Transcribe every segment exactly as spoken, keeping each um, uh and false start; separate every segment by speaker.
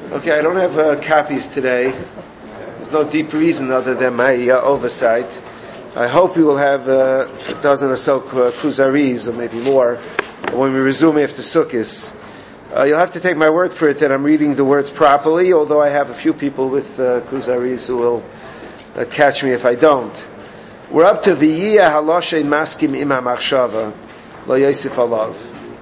Speaker 1: Okay, I don't have uh, copies today. There's no deep reason other than my uh, oversight. I hope we will have uh, a dozen or so uh, kuzaris, or maybe more, when we resume after Sukkot. Uh, you'll have to take my word for it that I'm reading the words properly, although I have a few people with uh, kuzaris who will uh, catch me if I don't. We're up to V'yiyah haloshein maskim im ha'machshava lo yosef alav.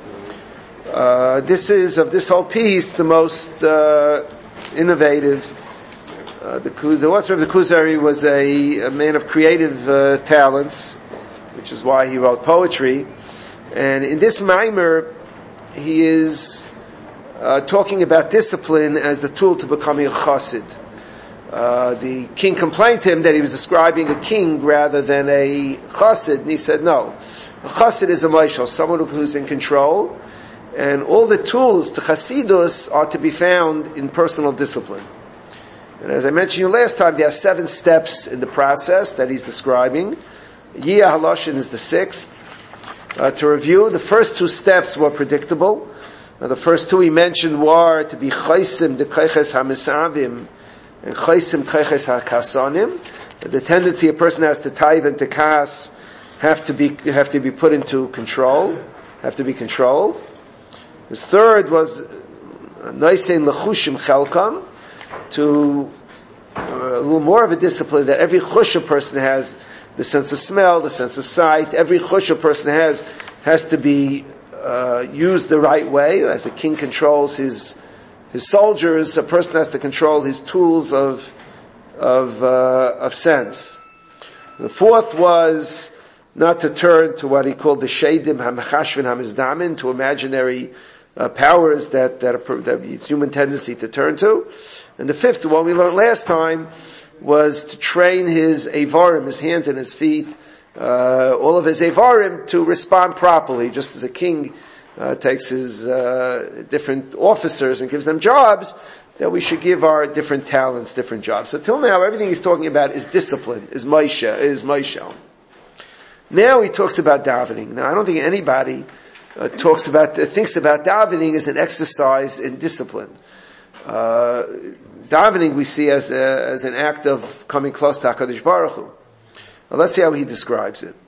Speaker 1: Uh, this is, of this whole piece, the most uh, innovative. Uh, the, the author of the Kuzari was a, a man of creative uh, talents, which is why he wrote poetry. And in this mimer, he is uh, talking about discipline as the tool to becoming a chassid. Uh, the king complained to him that he was describing a king rather than a chassid, and he said, no. A chassid is a moshel, someone who's in control. And all the tools to Chasidus are to be found in personal discipline. And as I mentioned you last time, there are seven steps in the process that he's describing. Yiyah Haloshin is the sixth. Uh, to review, the first two steps were predictable. Uh, the first two he mentioned were to be Chaisim de Kaiches HaMesavim and Chaisim Kaiches HaKasanim. The tendency a person has to taiv and to kas have to be, have to be put into control, have to be controlled. His third was Noisein Lechushim Chelkam, to uh, a little more of a discipline that every chush person has, the sense of smell, the sense of sight, every chush person has, has to be uh, used the right way. As a king controls his his soldiers, a person has to control his tools of of uh, of sense. The fourth was not to turn to what he called the Sheidim HaMechashvin HaMizdamin, to imaginary Uh, powers that, that, a, that it's human tendency to turn to. And the fifth one we learned last time was to train his avarim, his hands and his feet, uh, all of his avarim to respond properly, just as a king uh, takes his uh, different officers and gives them jobs, that we should give our different talents different jobs. So till now, everything he's talking about is discipline, is Moshe, is Moshe. Now he talks about davening. Now I don't think anybody Uh, talks about, uh, thinks about davening as an exercise in discipline. Uh, davening we see as a, as an act of coming close to HaKadosh Baruch Hu. Well, let's see how he describes it.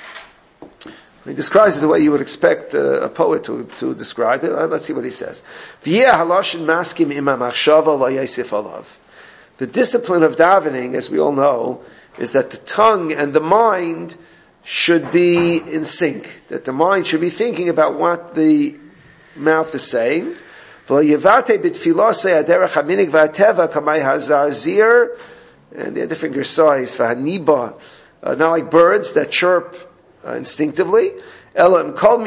Speaker 1: He describes it the way you would expect uh, a poet to, to describe it. Uh, let's see what he says. V'yeh haloshin maskim im ha'machshava lo yosef alav. The discipline of davening, as we all know, is that the tongue and the mind should be in sync, that the mind should be thinking about what the mouth is saying. And there are different gersais, uh, not like birds that chirp uh, instinctively. Right,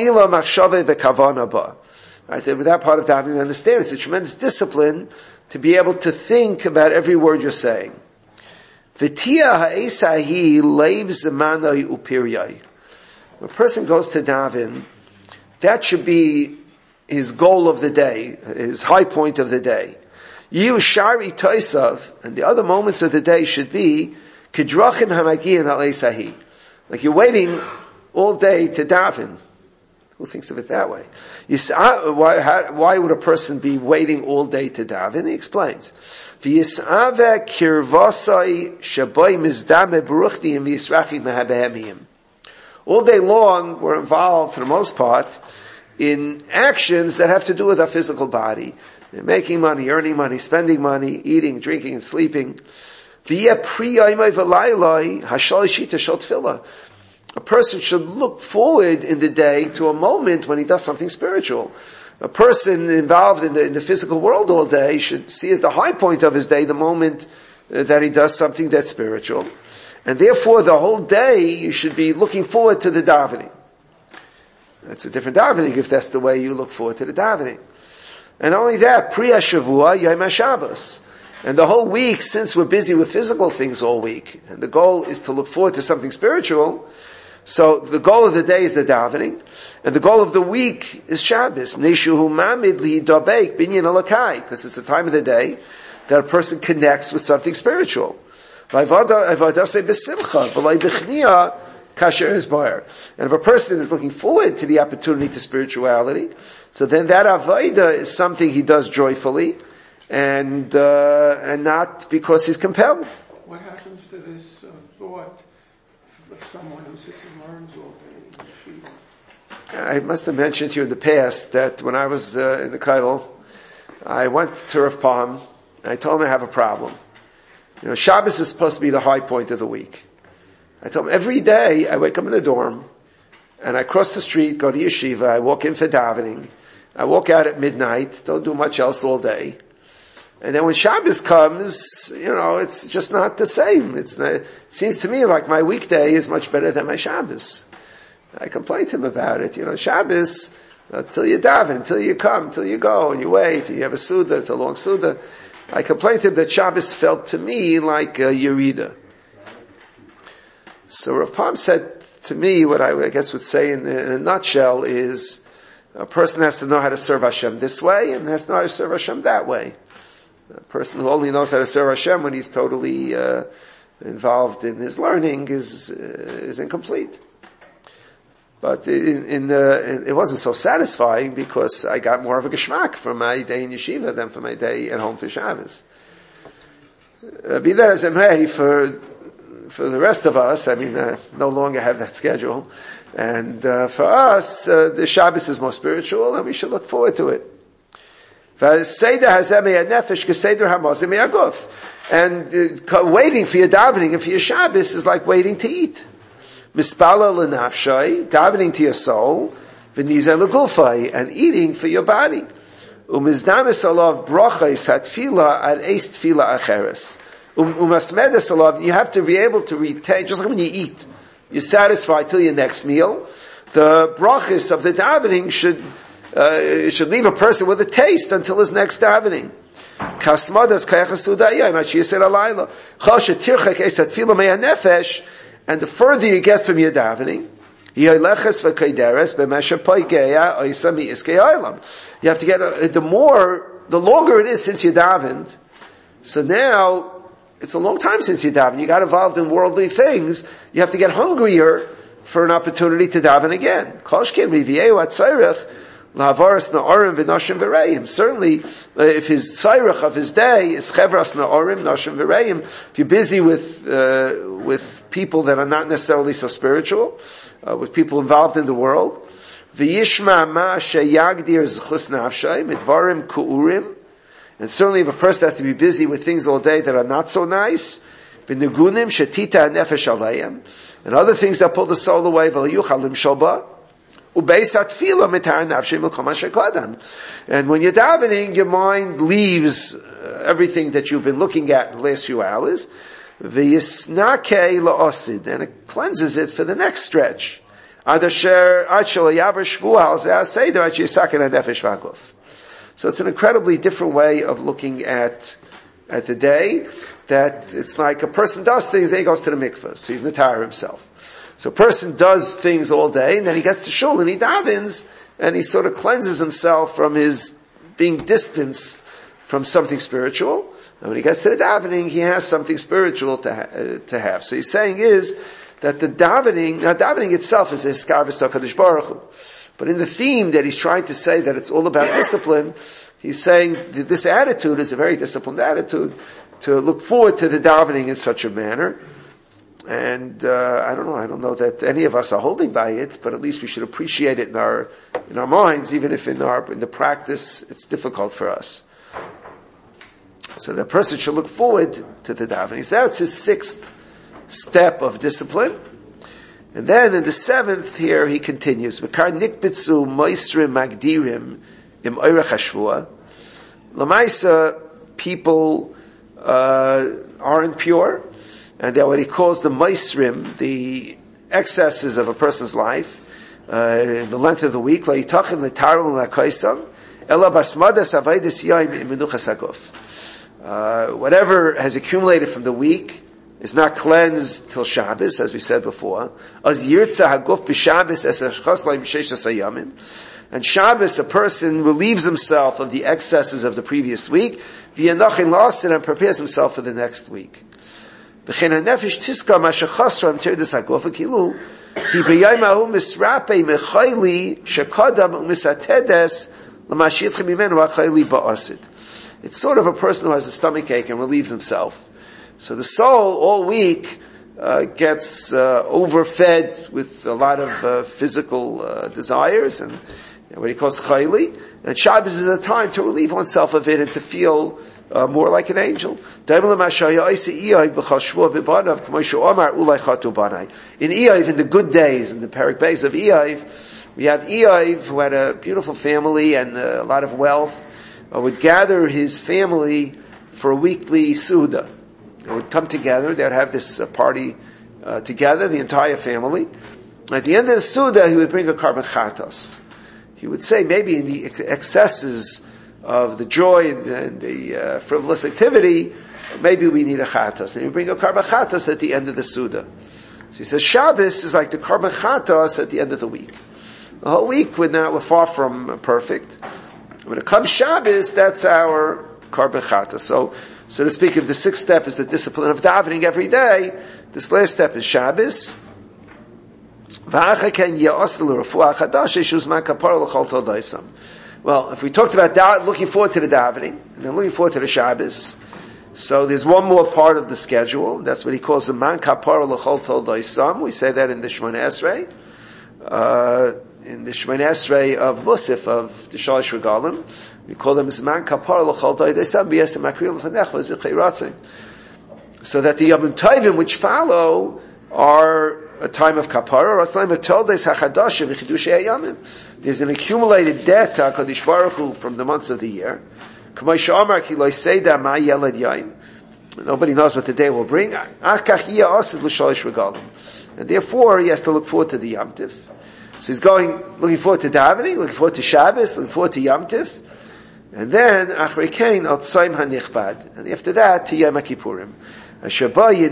Speaker 1: with that part of davening, we understand it's a tremendous discipline to be able to think about every word you're saying. When a person goes to daven, that should be his goal of the day, his high point of the day. You shari toisav, and the other moments of the day should be kedrachim hamagiyin al esahi, like you're waiting all day to daven. Who thinks of it that way? You say, why, how, why would a person be waiting all day to daven? He explains. All day long, we're involved, for the most part, in actions that have to do with our physical body. Making money, earning money, spending money, eating, drinking, and sleeping. A person should look forward in the day to a moment when he does something spiritual. A person involved in the, in the physical world all day should see as the high point of his day the moment uh, that he does something that's spiritual. And therefore the whole day you should be looking forward to the davening. That's a different davening if that's the way you look forward to the davening. And only that, Priya Shavua Yom HaShabbos. And the whole week, since we're busy with physical things all week, and the goal is to look forward to something spiritual, so the goal of the day is the davening, and the goal of the week is Shabbos. Because it's the time of the day that a person connects with something spiritual. And if a person is looking forward to the opportunity to spirituality, so then that avodah is something he does joyfully, and uh, and not because he's compelled.
Speaker 2: What happens to this uh, thought for someone who sits and learns all day in yeshiva?
Speaker 1: I must have mentioned to you in the past that when I was uh, in the Kollel, I went to Rav Pam, and I told him I have a problem. You know, Shabbos is supposed to be the high point of the week. I told him every day I wake up in the dorm, and I cross the street, go to yeshiva, I walk in for davening, I walk out at midnight, don't do much else all day. And then when Shabbos comes, you know, it's just not the same. It's not, it seems to me like my weekday is much better than my Shabbos. I complained to him about it. You know, Shabbos, uh, till you daven, till you come, till you go, and you wait, and you have a Suda, it's a long Suda. I complained to him that Shabbos felt to me like a Yerida. So Rav Pam said to me what I, I guess would say in, in a nutshell is a person has to know how to serve Hashem this way and has to know how to serve Hashem that way. A person who only knows how to serve Hashem when he's totally uh, involved in his learning is uh, is incomplete. But in, in the, it wasn't so satisfying because I got more of a geschmack from my day in yeshiva than for my day at home for Shabbos. Uh, be that as it may, for for the rest of us, I mean, uh, no longer have that schedule, and uh, for us, uh, the Shabbos is more spiritual, and we should look forward to it. And uh, waiting for your davening and for your Shabbos is like waiting to eat. Mispala l'nafshay, davening to your soul, v'nizeh l'gufay, and eating for your body. Umizdamis alav brachais hatfila ad eis tfila acheres. Umasmedes alav, you have to be able to retain, just like when you eat, you're satisfied till your next meal. The brachis of the davening should, uh, should leave a person with a taste until his next davening. Kasmadas kayachasudayah, machiyasir alayla. Choshet tirchak eis hatfila mea nefesh, and the further you get from your davening, you have to get, a, the more, the longer it is since you davened, so now, it's a long time since you davened, you got involved in worldly things, you have to get hungrier for an opportunity to daven again. Certainly, if his tzairach of his day is chevras na'orim, nashim v'reim, if you're busy with, uh, with people that are not necessarily so spiritual, uh, with people involved in the world, v'yishma ma sheyagdir zchus nafshay, midvarim ku'urim, and certainly if a person has to be busy with things all day that are not so nice, v'negunim shetita nefesh alayim, and other things that pull the soul away, v'layuchal limshol ba, and when you're davening, your mind leaves uh, everything that you've been looking at in the last few hours, and it cleanses it for the next stretch. So it's an incredibly different way of looking at at the day, that it's like a person does things, then he goes to the mikveh, so he's mitar himself. So a person does things all day, and then he gets to shul and he davens, and he sort of cleanses himself from his being distanced from something spiritual. And when he gets to the davening, he has something spiritual to ha- uh, to have. So he's saying is that the davening, now davening itself is a hiskarvus to HaKadosh Baruch Hu. But in the theme that he's trying to say that it's all about discipline, he's saying that this attitude is a very disciplined attitude, to look forward to the davening in such a manner. And uh, I don't know. I don't know that any of us are holding by it, but at least we should appreciate it in our in our minds, even if in our in the practice it's difficult for us. So the person should look forward to the davening. So that's his sixth step of discipline. And then in the seventh here he continues: V'kar nikbitzu moisrim magdirim im oirach hashvua. Lamaisa, people uh, aren't pure. And they're what he calls the maisrim, the excesses of a person's life, uh, in the length of the week. Uh, whatever has accumulated from the week is not cleansed till Shabbos, as we said before. And Shabbos, a person relieves himself of the excesses of the previous week, and prepares himself for the next week. V'chein hanefesh tiskar ma shechasra m'tir des haguf kilu ki b'yayim hahu misrapei mechayli shekadam u'misatedes l'mashiitchem mimenu ha'chayli ba'asid. It's sort of a person who has a stomach ache and relieves himself. So the soul all week uh, gets uh, overfed with a lot of uh, physical uh, desires and you know, what he calls chayli. And Shabbos is a time to relieve oneself of it and to feel uh, more like an angel. In Eiv, in the good days, in the Perek Beis of Eiv, we have Eiv who had a beautiful family and uh, a lot of wealth, uh, would gather his family for a weekly Suda. They would come together, they would have this uh, party uh, together, the entire family. At the end of the Suda, he would bring a karban chatos. He would say, maybe in the ex- excesses of the joy and, and the uh, frivolous activity, maybe we need a chatos. And he would bring a karban chatos at the end of the Suda. So he says, Shabbos is like the karban chatos at the end of the week. The whole week we're not, we're far from perfect. When it comes Shabbos, that's our karban chatos. So, so to speak, if the sixth step is the discipline of davening every day, this last step is Shabbos. Well, if we talked about da- looking forward to the davening, and then looking forward to the Shabbos, so there's one more part of the schedule. That's what he calls the man kapara l'chol tol daisam. We say that in the Shemona Esrei, uh, in the Shemona Esrei of Musaf, of the Shalish Regalim. We call them zman kapara l'chol tol daisam b'yesem akriyim l'fanech v'zichei ratzin. So that the Yom Tovim which follow are a time of kapara. There's an accumulated debt to HaKadosh Baruch Hu from the months of the year. Nobody knows what the day will bring. And therefore, he has to look forward to the Yom Tiv. So he's going, looking forward to davening, looking forward to Shabbos, looking forward to Yom Tiv. And then, and after that, to Yom Kippurim. So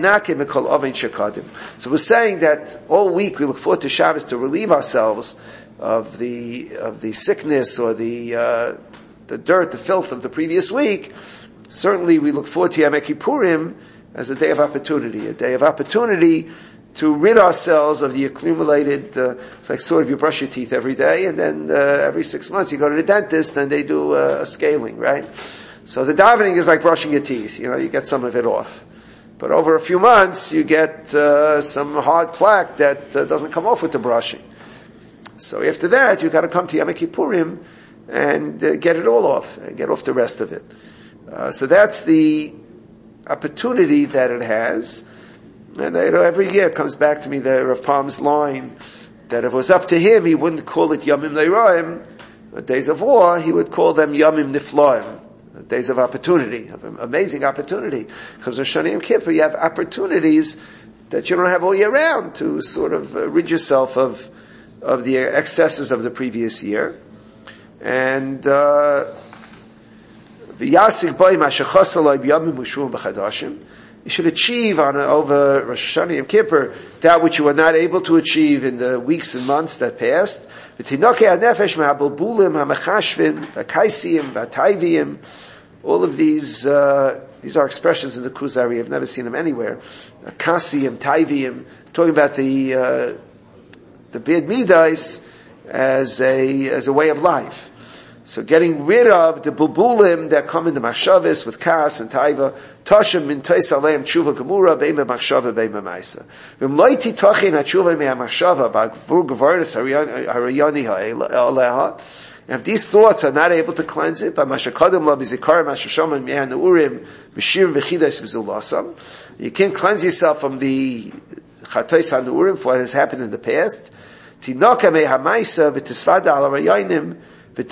Speaker 1: we're saying that all week we look forward to Shabbos to relieve ourselves of the of the sickness or the uh, the dirt, the filth of the previous week. Certainly, we look forward to Yom Kippurim as a day of opportunity, a day of opportunity to rid ourselves of the accumulated. Uh, it's like sort of you brush your teeth every day, and then uh, every six months you go to the dentist, and they do uh, a scaling, right? So the davening is like brushing your teeth. You know, you get some of it off. But over a few months, you get uh, some hard plaque that uh, doesn't come off with the brushing. So after that, you've got to come to Yom Kippurim and uh, get it all off, and get off the rest of it. Uh, so that's the opportunity that it has. And uh, you know, every year it comes back to me the Rav Palm's line that if it was up to him, he wouldn't call it Yomim Le'roim, days of war, he would call them Yomim Nifloim. Days of opportunity, of amazing opportunity. Because on Shani Yom Kippur, you have opportunities that you don't have all year round to sort of uh, rid yourself of of the excesses of the previous year. And uh, you should achieve on a, over Rosh Hashanah Yom Kippur that which you were not able to achieve in the weeks and months that passed. All of these, uh, these are expressions in the Kuzari. I've never seen them anywhere. Kasiyim, Taiviyim, talking about the, uh, the bad midas as a, as a way of life. So getting rid of the bulbulim that come in the machshavas with kas and taiva, tashem min tois aleim tshuva gemura, beima machshava, beima maisa. V'im loiti tachin ha-tshuva mea machshava, ba'gvur gvarnis harayani ha'aleha. And if these thoughts are not able to cleanse it, b'mashakadim la b'zikarim ha'shashamim me'an urim, b'shir v'chidas v'zulasam, you can't cleanse yourself from the chatois ha'nurim for what has happened in the past. Tinoka me'a maisa v'tisvada ala rayanim, now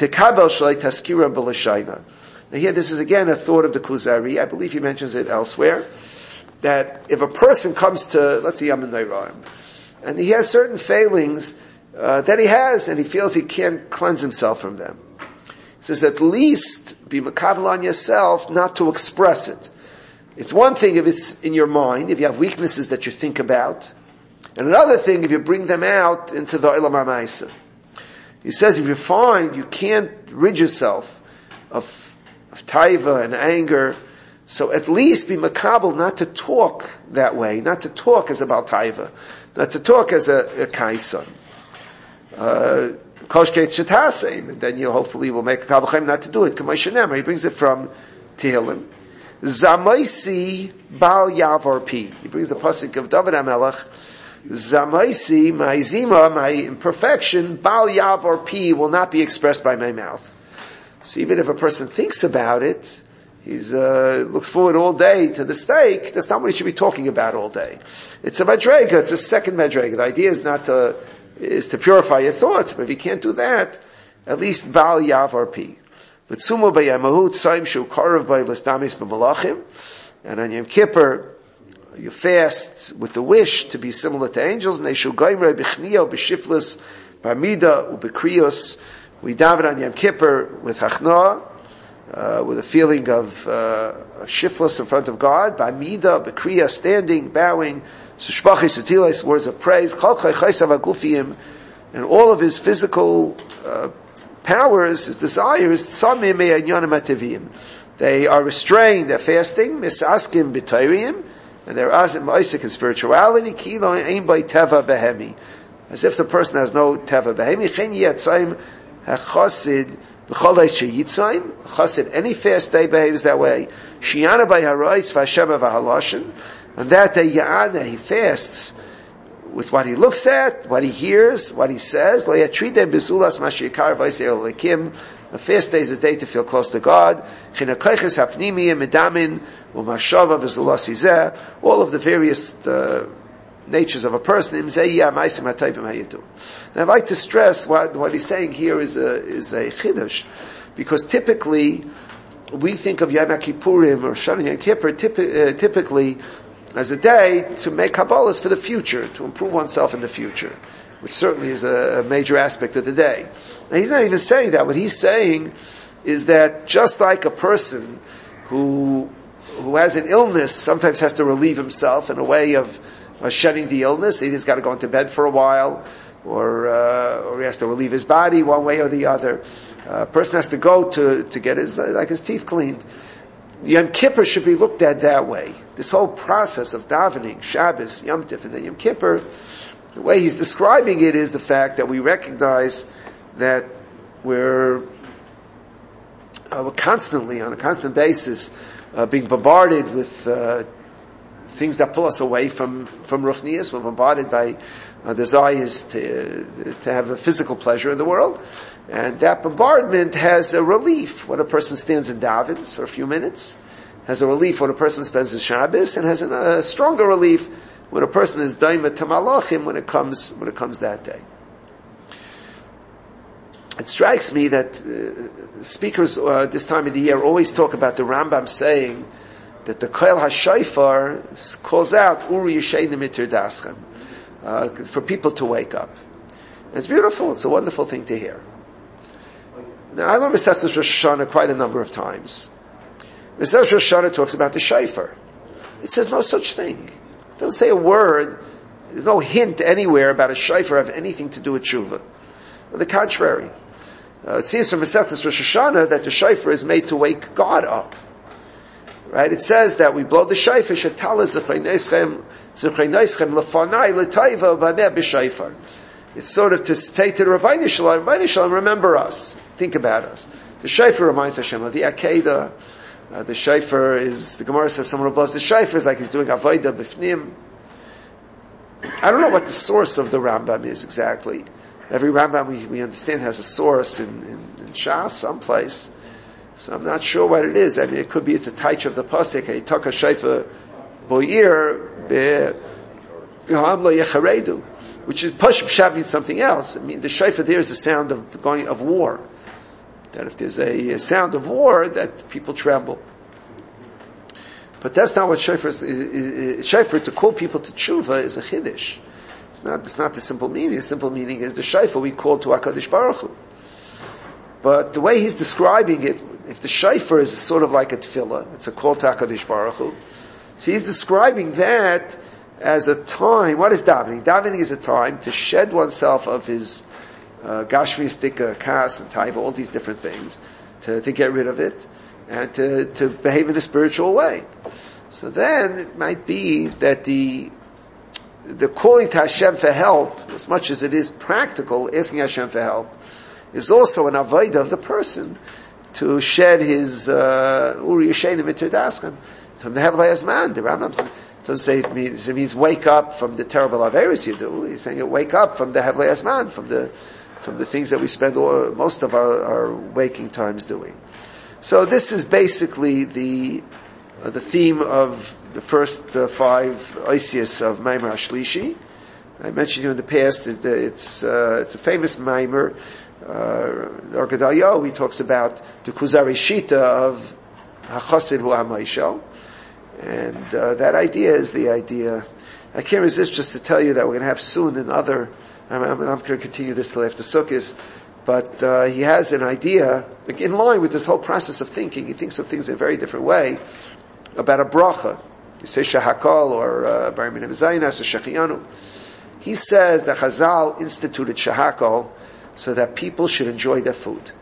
Speaker 1: here, this is again a thought of the Kuzari. I believe he mentions it elsewhere. That if a person comes to, let's say, Yamin Nairaim, and he has certain failings uh, that he has, and he feels he can't cleanse himself from them. He says, at least be makabel on yourself not to express it. It's one thing if it's in your mind, if you have weaknesses that you think about, and another thing if you bring them out into the Olam HaMaisa. He says if you find you can't rid yourself of, of taiva and anger, so at least be makabel not to talk that way, not to talk as about taiva, not to talk as a, a kaisan. Uh, and then you hopefully will make a kabel not to do it. He brings it from Tehillim. Zamaisi Bal Yavar Pi. He brings the pasuk of David HaMelech. Zamaisi, my zima, my imperfection, Bal Yavar Pi will not be expressed by my mouth. So even if a person thinks about it, he's uh, looks forward all day to the steak, that's not what he should be talking about all day. It's a madrega, it's a second madrega. The idea is not to, is to purify your thoughts, but if you can't do that, at least Bal Yavar Pi. V'tzumo b'yamahu tzaim shu karav b'listamis b'malachim, and on Yom Kippur, you fast with the wish to be similar to angels. Neishu goimrei b'chniya b'shiflis b'amida u'b'kriyos. We daven on Yom Kippur with hachna, uh, with a feeling of uh, shiftless in front of God. B'amida, b'kriya, standing, bowing, sushbachis utilis, words of praise. Kol chaychaysav agufiyim, and all of his physical uh, powers, his desires, tzamim me'anyonim ativiyim. They are restrained. They're fasting. Misaskim b'tayriyim. And they're azim ma'isik in spirituality, kilo ein by teva behemi. As if the person has no teva behemi. Chen yetzaim hachosid b'cholais sheyitzayim. Chosid, any fast day behaves that way. Shiana by harois v'hashema v'haloshin. And that day ya'ana, he fasts with what he looks at, what he hears, what he says. Lo yatride b'zulas mashikar v'yisei olekim. A fast day is a day to feel close to God. All of the various uh, natures of a person. And I'd like to stress what, what he's saying here is a, is a chiddush, because typically we think of Yom Kippurim or Shana Yom Kippur typi- uh, typically as a day to make Kabbalahs for the future, to improve oneself in the future, which certainly is a, a major aspect of the day. Now he's not even saying that. What he's saying is that just like a person who who has an illness sometimes has to relieve himself in a way of uh, shedding the illness, he's got to go into bed for a while, or uh, or he has to relieve his body one way or the other. Uh, a person has to go to to get his uh, like his teeth cleaned. Yom Kippur should be looked at that way. This whole process of davening, Shabbos, Yom Tif, and then Yom Kippur, the way he's describing it is the fact that we recognize that we're, uh, we're constantly, on a constant basis, uh, being bombarded with uh, things that pull us away from from Ruchnius. We're bombarded by uh, desires to to have a physical pleasure in the world, and that bombardment has a relief when a person stands and davens for a few minutes, has a relief when a person spends his Shabbos, and has a, a stronger relief when a person is daima to malachim when it comes when it comes that day. It strikes me that uh, speakers uh, this time of the year always talk about the Rambam saying that the Koel HaShofar calls out Uru Yishayim Mitir Daschem, uh for people to wake up. And it's beautiful. It's a wonderful thing to hear. Now, I learned Mesechus Rosh Hashanah quite a number of times. Mesechus Rosh Hashanah talks about the shofar. It says no such thing. It doesn't say a word. There's no hint anywhere about a shofar have anything to do with tshuva. On the contrary. Uh, it seems from Mesechus Rosh Hashanah that the shofar is made to wake God up. Right? It says that we blow the shofar, shetala zechrei noischem lefanai l'taiva b'ameh b'shofar. It's sort of to say to the Ravayni Shalom, Ravayni Shalom, remember us. Think about us. The shofar reminds Hashem of the Akedah. Uh, the shofar is, the Gemara says someone who blows the shofar is like he's doing avodah b'fnim. I don't know what the source of the Rambam is exactly. Every Rambam we, we understand has a source in, in, in Shas, someplace. So I'm not sure what it is. I mean, it could be it's a taich of the pasuk. He took a shofar boir be'ham lo yecharedu, which is Pashut Pshat means something else. I mean, the shofar there is a sound of going of war. That if there's a, a sound of war, that people tremble. But that's not what shofar is. is shofar, to call people to tshuva, is a chiddush. It's not, it's not the simple meaning. The simple meaning is the shofar we call to HaKadosh Baruch Hu. But the way he's describing it, if the shofar is sort of like a tefillah, it's a call to HaKadosh Baruch Hu. So he's describing that as a time. What is davening? Davening is a time to shed oneself of his uh, gashmiistic uh, kas and taiva, all these different things, to, to get rid of it, and to, to behave in a spiritual way. So then it might be that the the calling to Hashem for help, as much as it is practical, asking Hashem for help, is also an avodah of the person to shed his Uri Yeshenim Miterdaskan from the Hevlei Azman. The Rambam doesn't say it means, it means wake up from the terrible Averis you do. He's saying it wake up from the Hevlei Azman, from the from the things that we spend all, most of our, our waking times doing. So this is basically the uh, the theme of the first uh, five Oisius of Maimer HaShlishi. I mentioned to you in the past that it's uh, it's a famous Maimer. Uh, Or Gedaliah, he talks about the Kuzari Shita of HaChasid Hu HaMaishal. And uh, that idea is the idea. I can't resist just to tell you that we're going to have soon another, I'm, I'm, I'm going to continue this till after Sukkot, but uh, he has an idea, like in line with this whole process of thinking. He thinks of things in a very different way, about a bracha. You say Shahakol or Bar Minim Zaynas or Shechiyanu. He says that Chazal instituted Shahakol so that people should enjoy their food.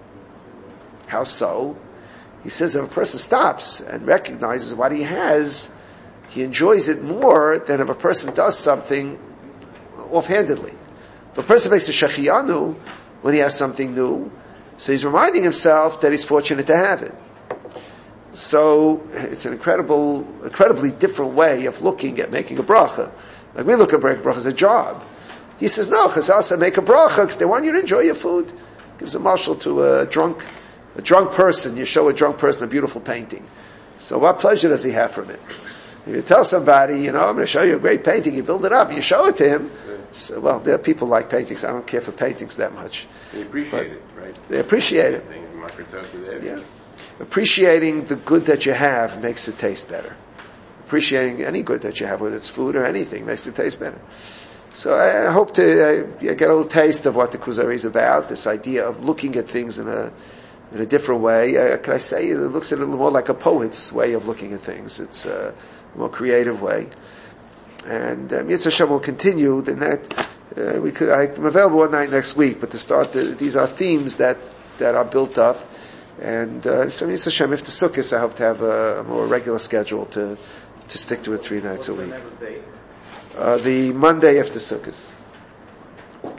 Speaker 1: How so? He says if a person stops and recognizes what he has, he enjoys it more than if a person does something offhandedly. If a person makes a shechiyanu when he has something new, so he's reminding himself that he's fortunate to have it. So it's an incredible, incredibly different way of looking at making a bracha. Like we look at bracha as a job. He says, no, Chazal said make a bracha because they want you to enjoy your food. Gives a marshal to a drunk, a drunk person. You show a drunk person a beautiful painting. So what pleasure does he have from it? If you tell somebody, you know, I'm going to show you a great painting, you build it up, and you show it to him. So, well, there are people like paintings. I don't care for paintings that much.
Speaker 3: They appreciate it, right?
Speaker 1: They appreciate it. Yeah. Appreciating the good that you have makes it taste better. Appreciating any good that you have, whether it's food or anything, makes it taste better. So I hope to uh, get a little taste of what the Kuzari is about, this idea of looking at things in a in a different way. Uh, can I say it looks a little more like a poet's way of looking at things. It's a more creative way. And um, Yitzhak Hashem will continue. Then that uh, we could. I'm available one night next week, but to start, the, these are themes that that are built up. And uh, so Yitzhak Hashem, if the Sukkot, I hope to have a, a more regular schedule to to stick to it three nights a week. Uh, the Monday after Sukkot.